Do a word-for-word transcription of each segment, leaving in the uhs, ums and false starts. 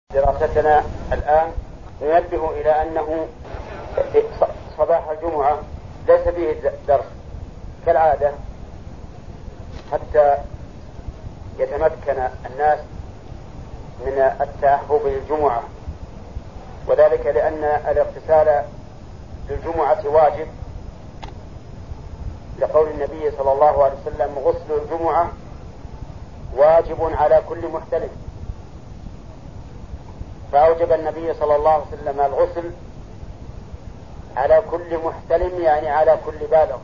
دراستنا الآن ننبه إلى أنه صباح الجمعة ليس فيه درس كالعادة حتى يتمكن الناس من التأهب للجمعة، وذلك لأن الاغتسال للجمعة واجب لقول النبي صلى الله عليه وسلم: غسل الجمعة واجب على كل محتلم. فأوجب النبي صلى الله عليه وسلم الغسل على كل محتلم، يعني على كل بالغ.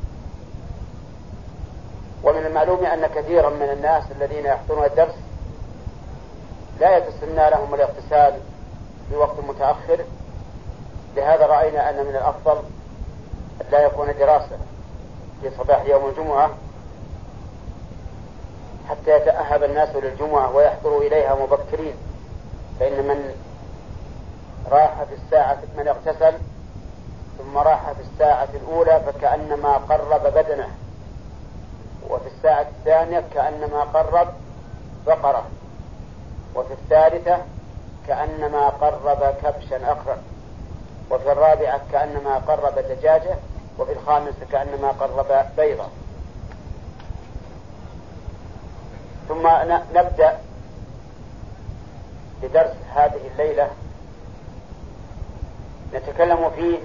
ومن المعلوم أن كثيرا من الناس الذين يحضرون الدرس لا يتسنى لهم الاغتسال في وقت متأخر، لهذا رأينا أن من الأفضل أن لا يكون دراسة في صباح يوم الجمعة حتى يتأهب الناس للجمعة ويحضروا إليها مبكرين، فإن من راح في الساعة من اغتسل ثم راح في الساعة الأولى فكأنما قرب بدنه، وفي الساعة الثانية كأنما قرب بقرة، وفي الثالثة كأنما قرب كبشا أخر، وفي الرابعة كأنما قرب دجاجة، وفي الخامسة كأنما قرب بيضة. ثم نبدأ بدرس هذه الليلة نتكلم فيه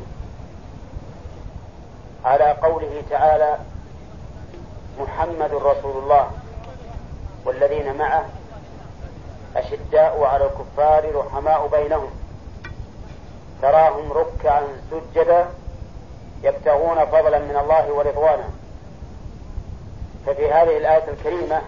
على قوله تعالى: محمد رسول الله والذين معه أشداء على الكفار رحماء بينهم تراهم ركعا سجدا يبتغون فضلا من الله ورضوانا. ففي هذه الآية الكريمة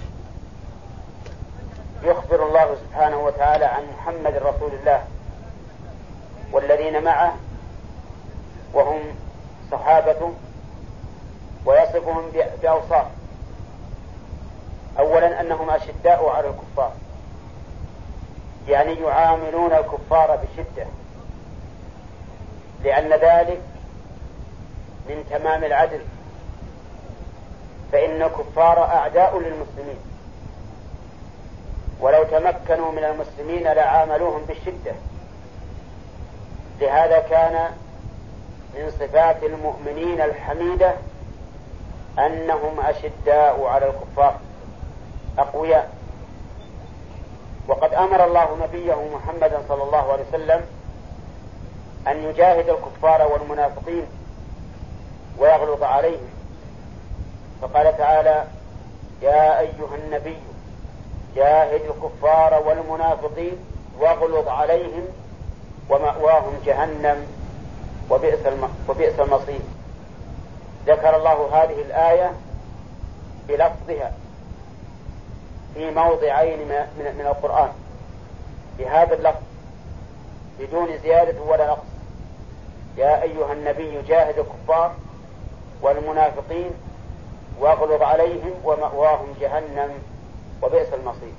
يخبر الله سبحانه وتعالى عن محمد رسول الله والذين معه وهم صحابته، ويصفهم بأوصاف. أولا أنهم أشداء على الكفار، يعني يعاملون الكفار بشدة، لأن ذلك من تمام العدل، فإن الكفار أعداء للمسلمين، ولو تمكنوا من المسلمين لعاملوهم بالشدة. لهذا كان من صفات المؤمنين الحميدة أنهم أشداء على الكفار أقوياء. وقد أمر الله نبيه محمدا صلى الله عليه وسلم أن يجاهد الكفار والمنافقين ويغلظ عليهم، فقال تعالى: يا أيها النبي جاهد الكفار والمنافقين واغلظ عليهم ومأواهم جهنم وبئس المصير. ذكر الله هذه الآية بلفظها في موضعين من القرآن بهذا اللفظ بدون زيادة ولا نقص: يا أيها النبي جاهد الكفار والمنافقين واغلظ عليهم ومأواهم جهنم وبئس المصير.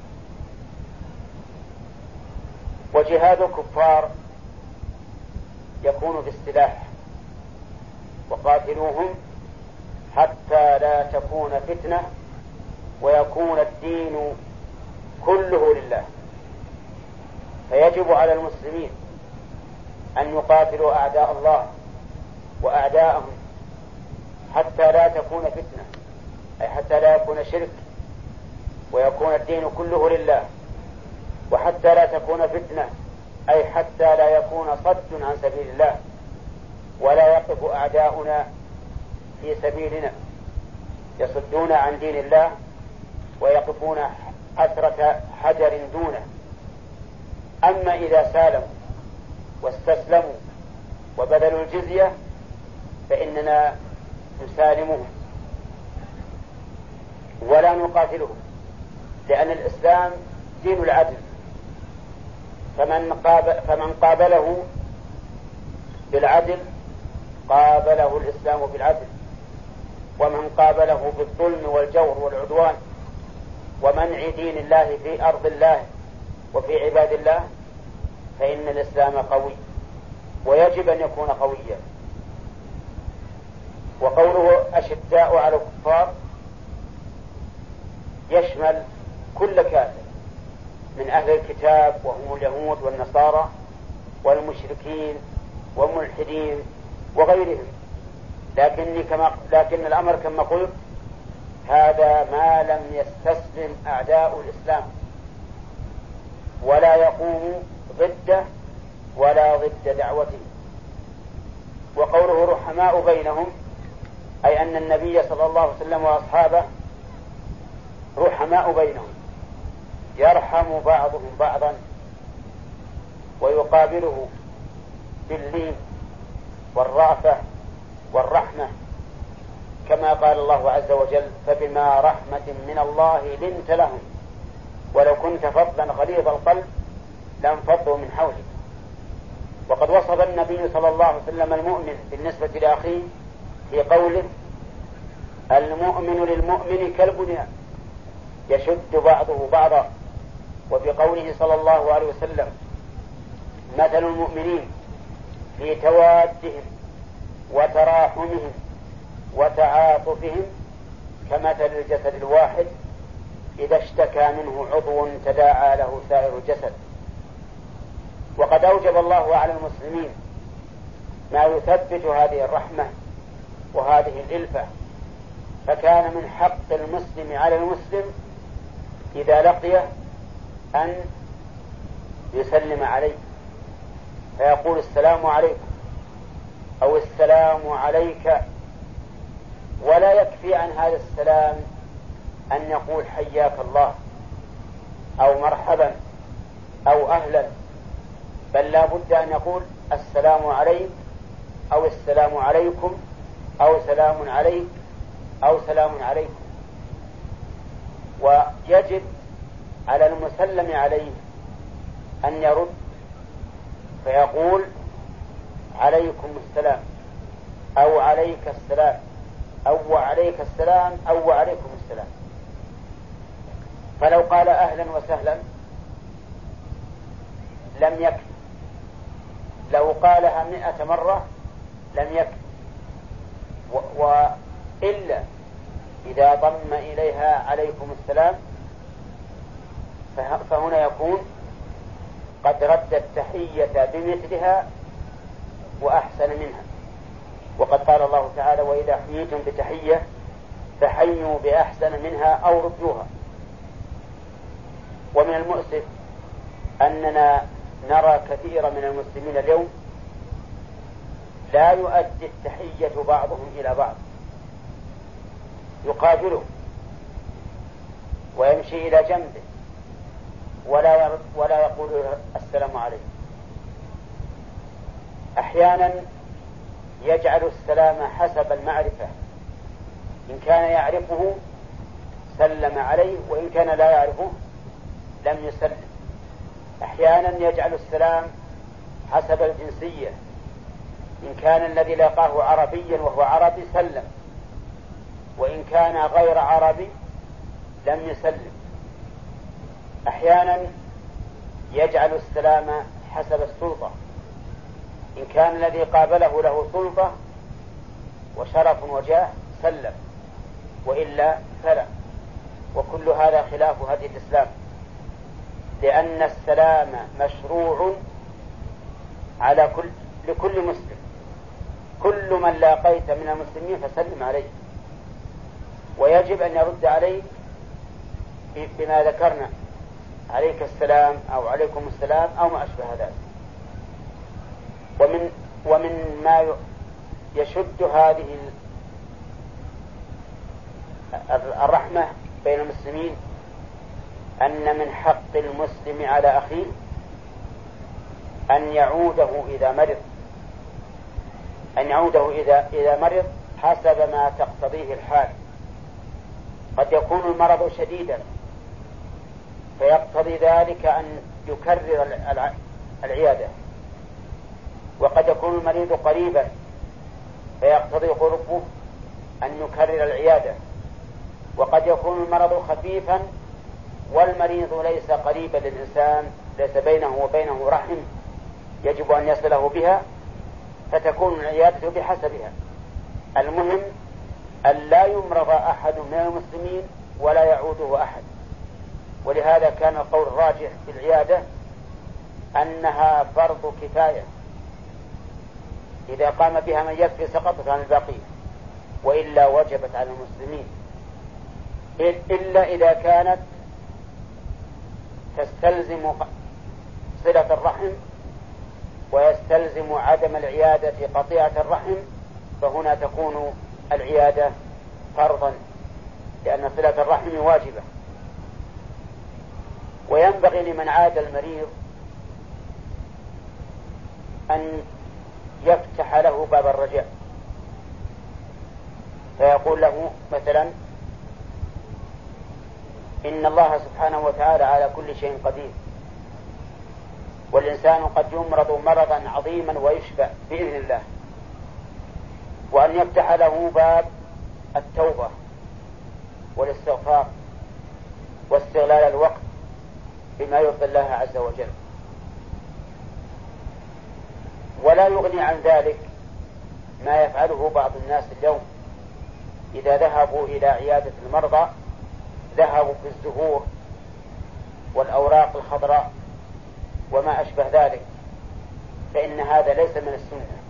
وجهاد الكفار يكون بالسلاح: وقاتلوهم حتى لا تكون فتنة ويكون الدين كله لله. فيجب على المسلمين أن يقاتلوا أعداء الله وأعداءهم حتى لا تكون فتنة، أي حتى لا يكون شرك ويكون الدين كله لله، وحتى لا تكون فتنة أي حتى لا يكون صد عن سبيل الله ولا يقف أعداؤنا في سبيلنا يصدون عن دين الله ويقفون أسرة حجر دونه. أما إذا سالموا واستسلموا وبذلوا الجزية فإننا نسالمهم ولا نقاتلهم، لأن الإسلام دين العدل، فمن قابل فمن قابله بالعدل قابله الإسلام بالعدل، ومن قابله بالظلم والجور والعدوان ومنع دين الله في أرض الله وفي عباد الله فإن الإسلام قوي ويجب أن يكون قويا. وقوله أشداء على الكفار يشمل كل كافر من أهل الكتاب وهم اليهود والنصارى والمشركين والملحدين وغيرهم، لكن, كما لكن الأمر كما قلت هذا ما لم يستسلم أعداء الإسلام ولا يقوم ضده ولا ضد دعوته. وقوله رحماء بينهم أي أن النبي صلى الله عليه وسلم وأصحابه رحماء بينهم، يرحم بعضهم بعضا ويقابله باللين والرأفة والرحمة، كما قال الله عز وجل فبما رحمة من الله لنت لهم ولو كنت فظا غليظ القلب لانفضوا من حولك. وقد وصف النبي صلى الله عليه وسلم المؤمن بالنسبة لأخيه في قوله المؤمن للمؤمن كالبنيان يشد بعضه بعضا، وفي قوله صلى الله عليه وسلم مثل المؤمنين في توادهم وتراحمهم وتعاطفهم كمثل الجسد الواحد إذا اشتكى منه عضو تداعى له سائر الجسد. وقد أوجب الله على المسلمين ما يثبت هذه الرحمة وهذه الإلفة، فكان من حق المسلم على المسلم إذا لقيه أن يسلم عليه فيقول السلام عليكم أو السلام عليك، ولا يكفي عن هذا السلام أن يقول حياك الله أو مرحبا أو أهلا، بل لا بد أن يقول السلام عليك أو السلام عليكم أو سلام عليك أو سلام عليكم. ويجب على المسلم عليه أن يرد فيقول عليكم السلام أو عليك السلام أو عليك السلام أو عليكم السلام. فلو قال أهلا وسهلا لم يكفي، لو قالها مئة مرة لم يكفي، وإلا إذا ضم إليها عليكم السلام فهنا يكون قد رد التحية بمثلها وأحسن منها. وقد قال الله تعالى وإذا حييتم بتحية فحيوا بأحسن منها أو ردوها. ومن المؤسف أننا نرى كثيرا من المسلمين اليوم لا يؤدي التحية بعضهم إلى بعض، يقابله ويمشي إلى جنبه ولا يرد ولا يقول السلام عليكم. أحيانا يجعل السلام حسب المعرفة، إن كان يعرفه سلم عليه وإن كان لا يعرفه لم يسلم. أحيانا يجعل السلام حسب الجنسية، إن كان الذي لقاه عربيا وهو عربي سلم، وإن كان غير عربي لم يسلم. أحيانا يجعل السلام حسب السلطة، إن كان الذي قابله له سلطة وشرف وجاه سلم، وإلا فلا. وكل هذا خلاف هدي الإسلام، لأن السلام مشروع على كل لكل مسلم، كل من لاقيت من المسلمين فسلم عليه، ويجب أن يرد عليك بما ذكرنا عليك السلام أو عليكم السلام أو ما أشبه ذلك. ومن ومن ما يشد هذه الرحمة بين المسلمين أن من حق المسلم على أخيه أن يعوده إذا مرض، أن يعوده إذا إذا مرض حسب ما تقتضيه الحال. قد يكون المرض شديدا فيقتضي ذلك أن يكرر العيادة، وقد يكون المريض قريبا فيقتضي قربه أن يكرر العيادة، وقد يكون المرض خفيفا والمريض ليس قريبا للإنسان، ليس بينه وبينه رحم يجب أن يصله بها، فتكون العيادة بحسبها. المهم أن لا يمرض أحد من المسلمين ولا يعوده أحد، ولهذا كان القول الراجح في العيادة أنها فرض كفاية، إذا قام بها من يكفي سقطت عن الباقين، وإلا وجبت على المسلمين، إلا إذا كانت تستلزم صلة الرحم ويستلزم عدم العيادة قطيعة الرحم، فهنا تكون العيادة فرضا، لأن صلة الرحم واجبة. وينبغي لمن عاد المريض أن يفتح له باب الرجاء، فيقول له مثلا: إن الله سبحانه وتعالى على كل شيء قدير، والإنسان قد يمرض مرضا عظيما ويشفى بإذن الله، وأن يفتح له باب التوبة والاستغفار واستغلال الوقت بما يرضي الله عز وجل. ولا يغني عن ذلك ما يفعله بعض الناس اليوم، إذا ذهبوا إلى عيادة المرضى ذهبوا في الزهور والأوراق الخضراء وما أشبه ذلك، فإن هذا ليس من السنة،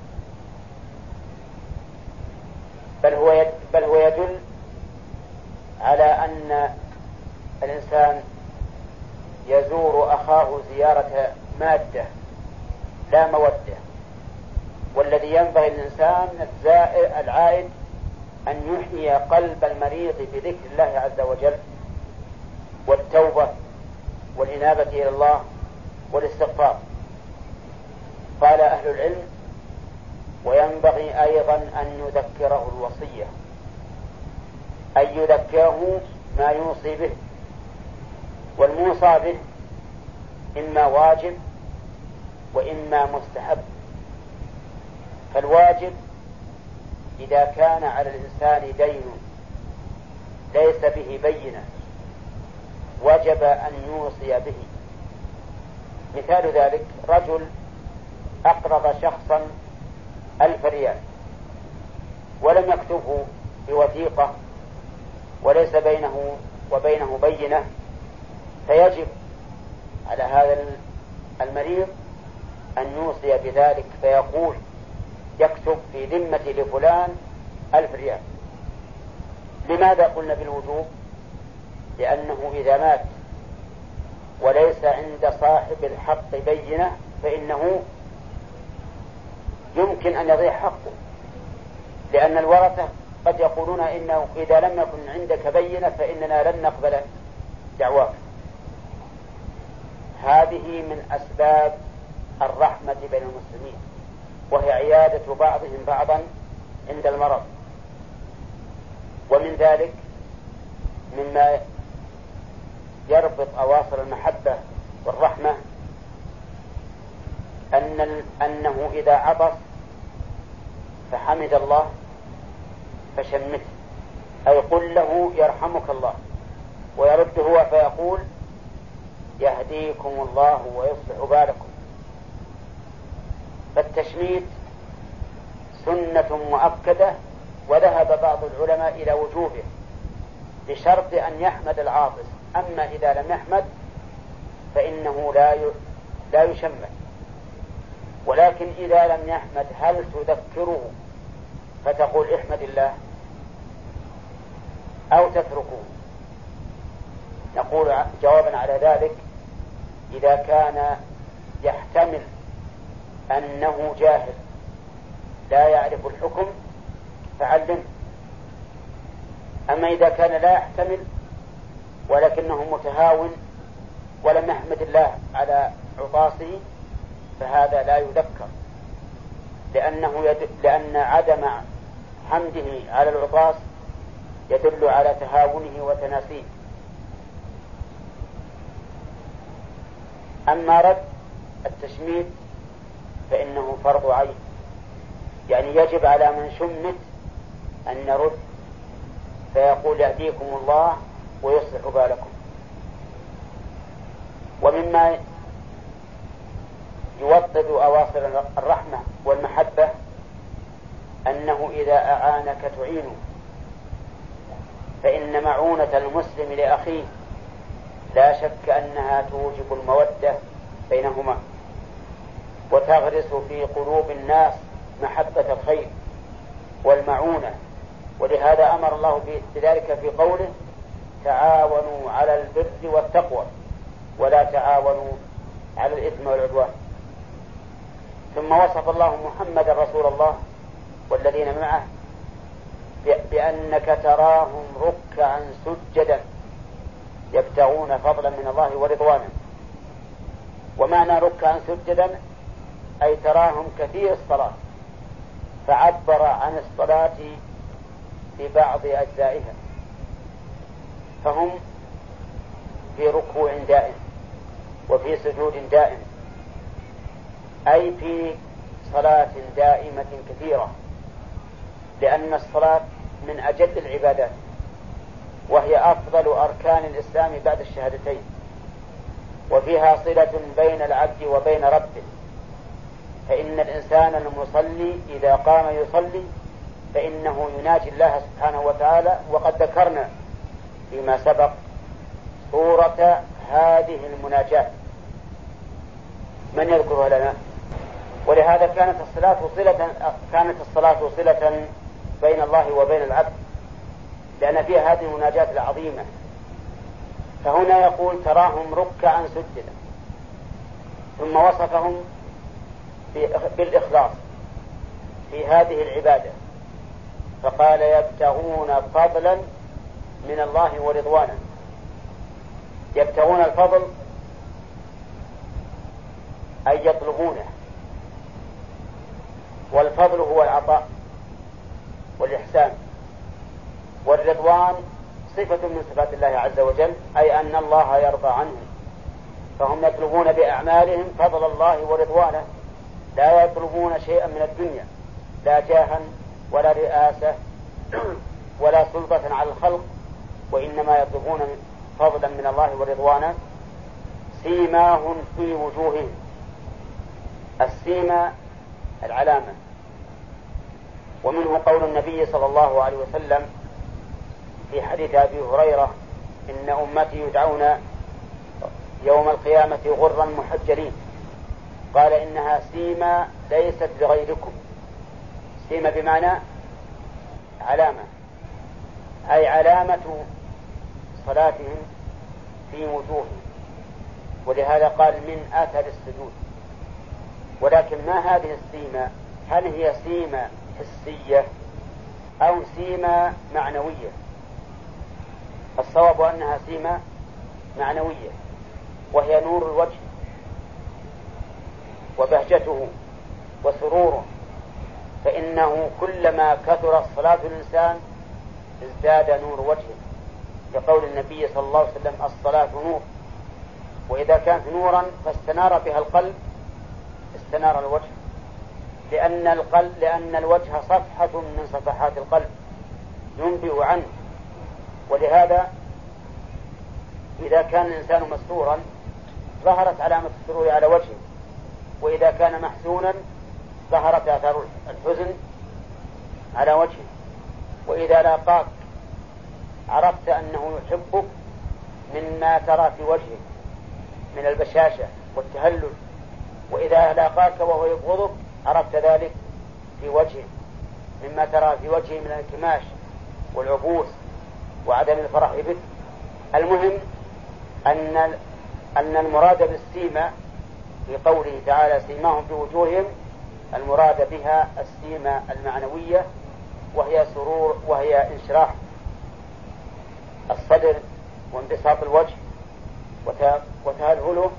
بل هو يد بل هو يدل على أن الإنسان يزور أخاه زيارة مادة لا مودة. والذي ينبغي للإنسان الزائر العائد أن يحيي قلب المريض بذكر الله عز وجل والتوبة والإنابة إلى الله والاستغفار. قال أهل العلم: وينبغي أيضا أن يذكره الوصية، أن يذكره ما يوصي به، والموصى به إما واجب وإما مستحب. فالواجب إذا كان على الإنسان دين ليس به بينة وجب أن يوصي به. مثال ذلك: رجل أقرض شخصا ألف ريال ولم يكتبه بوثيقة وليس بينه وبينه بينة، فيجب على هذا المريض أن يوصي بذلك، فيقول: يكتب في ذمتي لفلان ألف ريال. لماذا قلنا بالوجوب؟ لأنه إذا مات وليس عند صاحب الحق بينة فإنه يمكن أن يضيع حقه، لأن الورثة قد يقولون: إنه إذا لم يكن عندك بينة فإننا لن نقبل دعواك. هذه من أسباب الرحمة بين المسلمين، وهي عيادة بعضهم بعضا عند المرض. ومن ذلك مما يربط أواصر المحبة والرحمة أن أنه إذا عطس فحمد الله فشمته، أي قل له: يرحمك الله، ويرد هو فيقول: يهديكم الله ويصلح بالكم. فالتشميت سنة مؤكدة، وذهب بعض العلماء إلى وجوبه بشرط أن يحمد العاطس، أما إذا لم يحمد فإنه لا لا يشمت. ولكن إذا لم يحمد هل تذكره فتقول: احمد الله، أو تتركه؟ نقول جوابا على ذلك: إذا كان يحتمل أنه جاهل لا يعرف الحكم فعلمه. أما إذا كان لا يحتمل ولكنه متهاون ولم يحمد الله على عطاسه فهذا لا يذكر، لأنه يد... لأن عدم حمده على العطاس يدل على تهاونه وتناسيه. أما رد التشميت فإنه فرض عين، يعني يجب على من شمت أن يرد فيقول: يهديكم الله ويصلح بالكم. ومما يوطد أواصر الرحمة والمحبة أنه إذا أعانك تعينه، فإن معونة المسلم لأخيه لا شك أنها توجب المودة بينهما وتغرس في قلوب الناس محبة الخير والمعونة. ولهذا أمر الله بذلك في قوله تعاونوا على البر والتقوى ولا تعاونوا على الإثم والعدوان. ثم وصف الله محمد رسول الله والذين معه بأنك تراهم ركعا سجدا يبتغون فضلا من الله ورضوانا. ومعنى ركعا سجدا أي تراهم كثير الصلاة، فعبر عن الصلاة ببعض أجزائها، فهم في ركوع دائم وفي سجود دائم، أي في صلاة دائمة كثيرة، لأن الصلاة من أجل العبادات وهي أفضل أركان الإسلام بعد الشهادتين، وفيها صلة بين العبد وبين ربه. فإن الإنسان المصلي إذا قام يصلي فإنه يناجي الله سبحانه وتعالى. وقد ذكرنا فيما سبق صورة هذه المناجاة، من يذكرها لنا؟ ولهذا كانت الصلاة صلة كانت الصلاة صلة بين الله وبين العبد، لأن فيها هذه المناجاة العظيمة. فهنا يقول تراهم ركعا سجدا، ثم وصفهم بالإخلاص في هذه العبادة، فقال يبتغون فضلا من الله ورضوانا. يبتغون الفضل أي يطلبونه، والفضل هو العطاء والإحسان، والرضوان صفة من صفات الله عز وجل، أي أن الله يرضى عنهم. فهم يطلبون بأعمالهم فضل الله ورضوانه، لا يطلبون شيئا من الدنيا، لا جاها ولا رئاسة ولا سلطة على الخلق، وإنما يطلبون فضلا من الله ورضوانا. سيماهم في وجوههم، السيما العلامة. ومنه قول النبي صلى الله عليه وسلم في حديث أبي هريرة إن أمتي يدعون يوم القيامة غرا محجلين، قال إنها سيما ليست لغيركم. سيما بمعنى علامة، أي علامة صلاتهم في وجوههم، ولهذا قال من أثر السجود. ولكن ما هذه السيما؟ هل هي سيما حسية أو سيما معنوية؟ الصواب أنها سيما معنوية، وهي نور الوجه وبهجته وسروره، فإنه كلما كثر الصلاة الإنسان ازداد نور وجهه، لقول النبي صلى الله عليه وسلم الصلاة نور، وإذا كانت نورا فاستنار بها القلب استنار الوجه، لأن القلب لأن الوجه صفحة من صفحات القلب ينبئ عنه. ولهذا إذا كان الإنسان مسرورا ظهرت علامة السرور على وجهه، وإذا كان محزونا ظهرت آثار الحزن على وجهه. وإذا لاقاك عرفت أنه يحبك مما ترى في وجهه من البشاشة والتهلل، وإذا لاقاك وهو يبغضك عرفت ذلك في وجهه مما ترى في وجهه من الانكماش والعبوس وعدم الفرح به. المهم أن أن المراد بالسيما في قوله تعالى سيماهم في وجوههم، المراد بها السيما المعنوية، وهي سرور وهي انشراح الصدر وانبساط الوجه وتهلهله.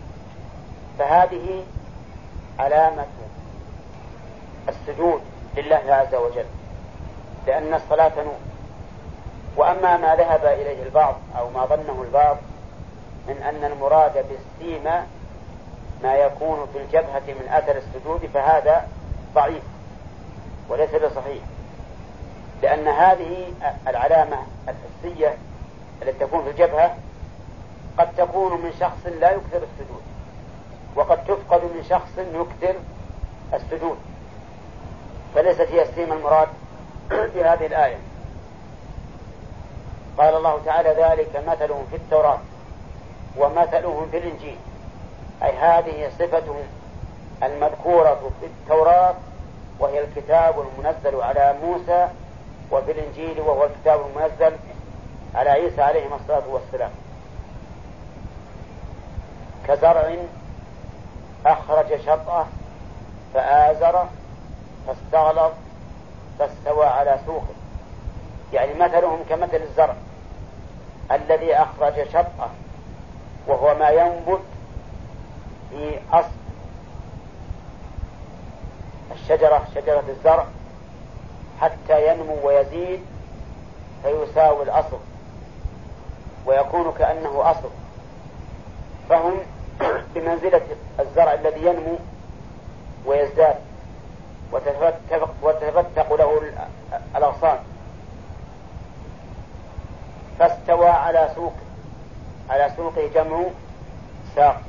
فهذه علامة السجود لله عز وجل، لأن الصلاة نور. وأما ما ذهب إليه البعض أو ما ظنه البعض من أن المراد بالسيما ما يكون في الجبهة من أثر السجود، فهذا ضعيف وليس بصحيح، لأن هذه العلامة الحسية التي تكون في الجبهة قد تكون من شخص لا يكثر السجود، وقد تفقد من شخص يكثر السجود، فليست هي السيما المراد في هذه الآية. قال الله تعالى ذلك مثلهم في التوراة ومثلهم في الإنجيل، أي هذه صفتهم المذكورة في التوراة وهي الكتاب المنزل على موسى، وفي الإنجيل وهو الكتاب المنزل على عيسى عليه الصلاة والسلام. كزرع أخرج شطأه فآزره فاستغلظ فاستوى على سوقه، يعني مثلهم كمثل الزرع الذي أخرج شطأه وهو ما ينبت في أصل الشجرة، شجرة الزرع، حتى ينمو ويزيد فيساوي الأصل ويكون كأنه أصل، فهم بمنزلة الزرع الذي ينمو ويزداد وتفتق له الأغصان. فاستوى على سوق، على سوقه جمع ساق،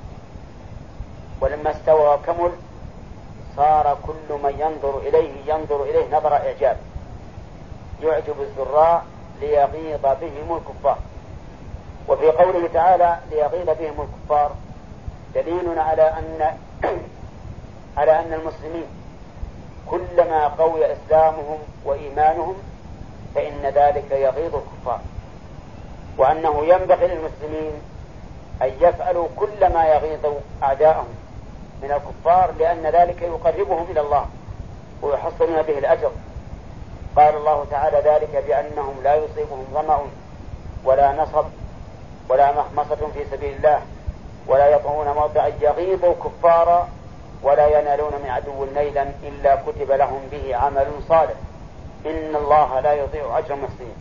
ولما استوى وكمل صار كل من ينظر إليه ينظر إليه نظر إعجاب يعجب الزراع ليغيظ بهم الكفار. وفي قوله تعالى ليغيظ بهم الكفار دليل على أن على أن المسلمين كلما قوي إسلامهم وإيمانهم فإن ذلك يغيظ الكفار، وأنه ينبغي للمسلمين أن يفعلوا كل ما يغيظ أعداءهم من الكفار، لأن ذلك يقربهم إلى الله ويحصلون به الأجر. قال الله تعالى ذلك بأنهم لا يصيبهم ظمأ ولا نصب ولا مخمصة في سبيل الله ولا يطعون موضعا يغيظ الكفار ولا ينالون من عدو نيلا إلا كتب لهم به عمل صالح إن الله لا يضيع أجر المحسنين.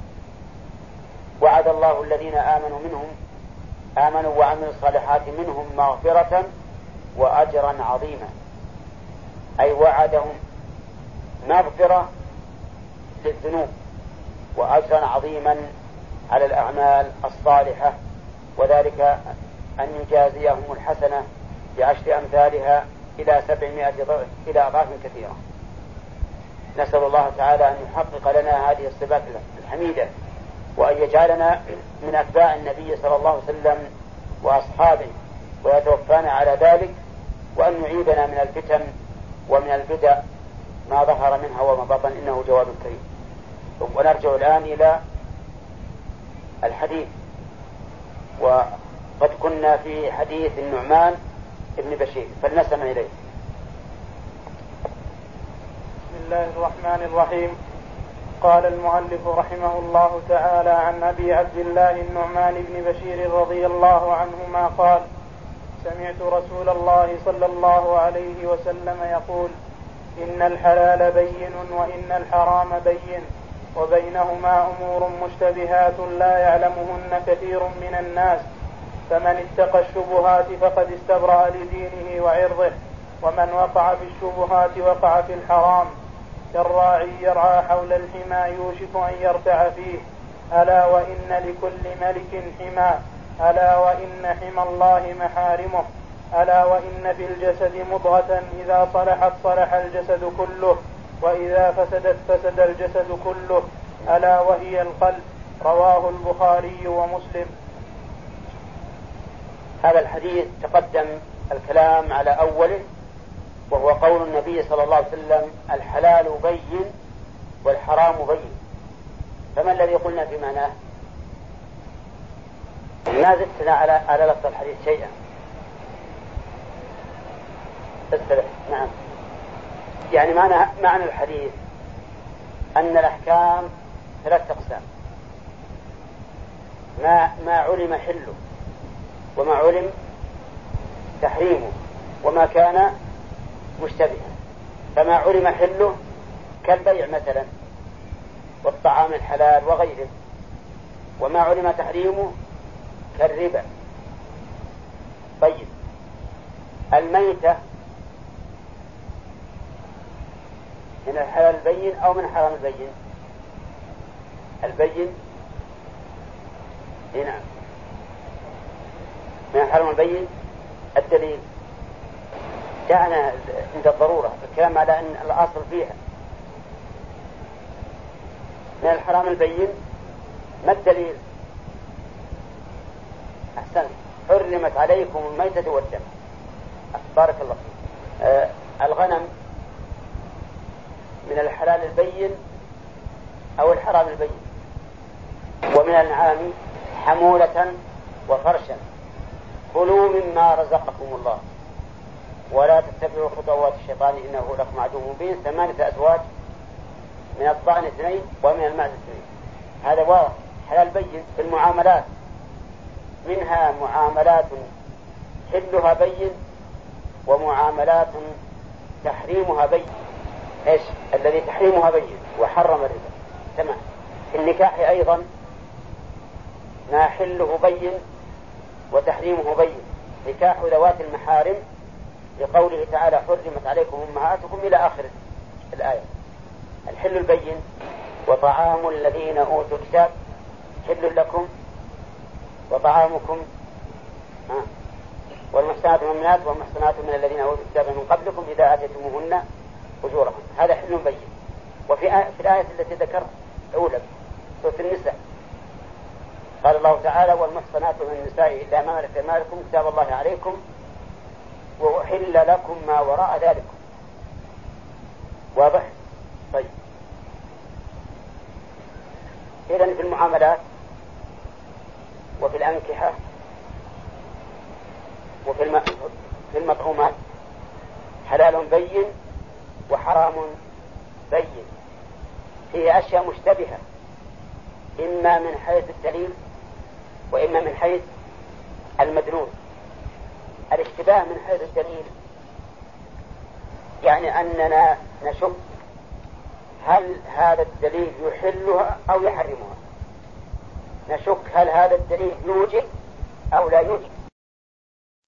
وعد الله الذين آمنوا منهم آمنوا وعملوا الصالحات منهم مغفرة وأجرا عظيما، أي وعدهم مغفرة للذنوب وأجرا عظيما على الأعمال الصالحة، وذلك أن يجازيهم الحسنة بعشر أمثالها إلى سبعمائة ضعف إلى أضعاف كثيرة. نسأل الله تعالى أن يحقق لنا هذه الصفات الحميدة، وأن يجعلنا من أتباع النبي صلى الله عليه وسلم وأصحابه ويتوفانا على ذلك، وأن يعيدنا من الفتن ومن البدع ما ظهر منها وما بطن، إنه جواد كريم. ونرجع الآن إلى الحديث، وقد كنا في حديث النعمان ابن بشير فلنستمع إليه. بسم الله الرحمن الرحيم. قال المؤلف رحمه الله تعالى عن أبي عبد الله النعمان بن بشير رضي الله عنهما قال: سمعت رسول الله صلى الله عليه وسلم يقول: إن الحلال بين وإن الحرام بين وبينهما أمور مشتبهات لا يعلمهن كثير من الناس، فمن اتقى الشبهات فقد استبرأ لدينه وعرضه، ومن وقع في الشبهات وقع في الحرام. كالراعي يرعى حول الحمى يوشك أن يرتع فيه، ألا وإن لكل ملك حمى، ألا وإن حمى الله محارمه، ألا وإن في الجسد مضغة إذا صلحت صلح الجسد كله وإذا فسدت فسد الجسد كله، ألا وهي القلب. رواه البخاري ومسلم. هذا الحديث تقدم الكلام على أوله، وهو قول النبي صلى الله عليه وسلم: الحلال بين والحرام بين. فما الذي قلنا في معناه؟ ما زدتنا على على لفظ الحديث شيئا. استرح. نعم، يعني معنى معنى الحديث أن الأحكام ثلاث أقسام: ما ما علم حله، وما علم تحريمه، وما كان مشتبها. فما علم حله كالبيع مثلا والطعام الحلال وغيره، وما علم تحريمه كالربا. طيب، الميتة من الحلال البين أو من الحرام البين؟ البين. نعم، من الحرام البين. الدليل جاءنا عند الضرورة الكلام على أن الأصل فيها. من الحرام البين ما الدليل؟ أحسن، حرمت عليكم الميتة والدم. بارك الله فيك. آه الغنم من الحلال البين أو الحرام البين، ومن الأنعام حمولة وفرشا. كلوا مما رزقكم الله ولا تتبعوا خطوات الشيطان إنه لكم عدو مبين. ثمانية أزواج، من الضأن اثنين ومن المعز اثنين. هذا واضح حلال بين. في المعاملات منها معاملات حلها بين ومعاملات تحريمها بين. ايش الذي تحريمها بين وحرم الربا؟ تمام. في النكاح أيضا ما حله بين وتحريمه بين. نكاح ذوات المحارم لقوله تعالى حرمت عليكم أمهاتكم إلى آخر الآية. الحل البين وطعام الذين أوتوا الكتاب حل لكم وطعامكم آه. والمحصنات من المؤمنات والمحصنات من الذين أوتوا الكتاب من قبلكم إذا آتيتموهن أجورهم. هذا حل بين. وفي آية في الآية التي ذكرت أولى سورة النساء قال الله تعالى والمحصنات من النساء إلا ما ملكت أيمانكم كتاب الله عليكم وأحل لكم ما وراء ذلك. واضح؟ طيب. إذن في المعاملات وفي الأنكحة وفي في المطعومات حلال بين وحرام بين. فيه أشياء مشتبهة إما من حيث الدليل وإما من حيث المدلول. الاشتباه من حيث الدليل يعني أننا نشك هل هذا الدليل يحلها أو يحرمها. نشك هل هذا الدليل يوجب أو لا يوجب.